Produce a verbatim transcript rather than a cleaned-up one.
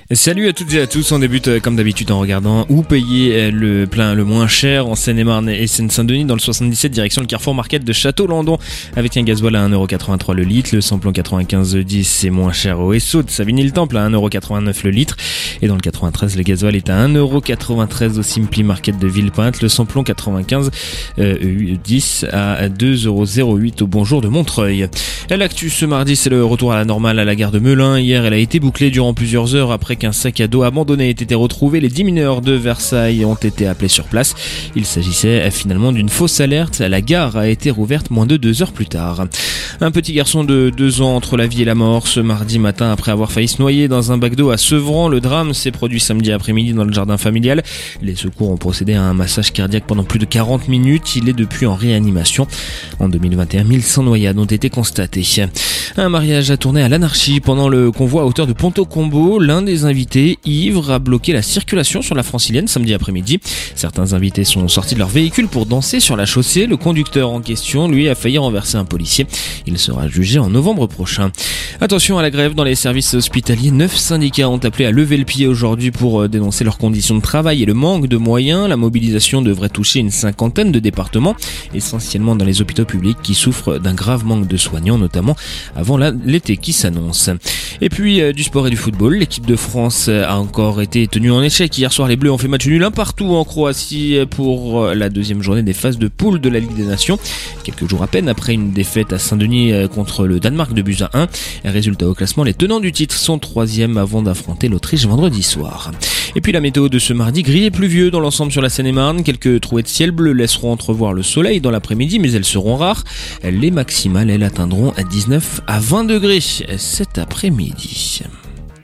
Salut à toutes et à tous, on débute comme d'habitude en regardant où payer le plein le moins cher en Seine-et-Marne et Seine-Saint-Denis dans le soixante-dix-sept direction le Carrefour Market de Château-Landon avec un gasoil à un euro quatre-vingt-trois le litre, le samplon quatre-vingt-quinze dix c'est moins cher au Esso de Savigny-le-Temple à un euro quatre-vingt-neuf le litre et dans le quatre-vingt-treize le gasoil est à un euro quatre-vingt-treize au Simply Market de Villepinte, le samplon quatre-vingt-quinze dix à deux euros zéro huit au Bonjour de Montreuil. L'actu ce mardi c'est le retour à la normale à la gare de Melun. Hier elle a été bouclée durant plusieurs heures après qu'un sac à dos abandonné ait été retrouvé. Les dix mineurs de Versailles ont été appelés sur place. Il s'agissait finalement d'une fausse alerte. La gare a été rouverte moins de deux heures plus tard. Un petit garçon de deux ans entre la vie et la mort ce mardi matin après avoir failli se noyer dans un bac d'eau à Sevran. Le drame s'est produit samedi après-midi dans le jardin familial. Les secours ont procédé à un massage cardiaque pendant plus de quarante minutes. Il est depuis en réanimation. En deux mille vingt et un, mille cent noyades ont été constatées. Un mariage a tourné à l'anarchie pendant le convoi à hauteur de Ponto-Combo. L'un des invités, ivre, a bloqué la circulation sur la Francilienne samedi après-midi. Certains invités sont sortis de leur véhicule pour danser sur la chaussée. Le conducteur en question, lui, a failli renverser un policier. Il sera jugé en novembre prochain. Attention à la grève dans les services hospitaliers. Neuf syndicats ont appelé à lever le pied aujourd'hui pour dénoncer leurs conditions de travail et le manque de moyens. La mobilisation devrait toucher une cinquantaine de départements, essentiellement dans les hôpitaux publics qui souffrent d'un grave manque de soignants, notamment avant la, l'été qui s'annonce. Et puis euh, du sport et du football, l'équipe de France a encore été tenue en échec. Hier soir, les Bleus ont fait match nul un partout en Croatie pour la deuxième journée des phases de poule de la Ligue des Nations. Quelques jours à peine après une défaite à Saint-Denis contre le Danemark de buts à un. Résultat au classement, les tenants du titre sont troisième avant d'affronter l'Autriche vendredi soir. Et puis la météo de ce mardi, gris et pluvieux dans l'ensemble sur la Seine-et-Marne. Quelques trouées de ciel bleu laisseront entrevoir le soleil dans l'après-midi, mais elles seront rares. Les maximales, elles atteindront à dix-neuf à vingt degrés cet après-midi.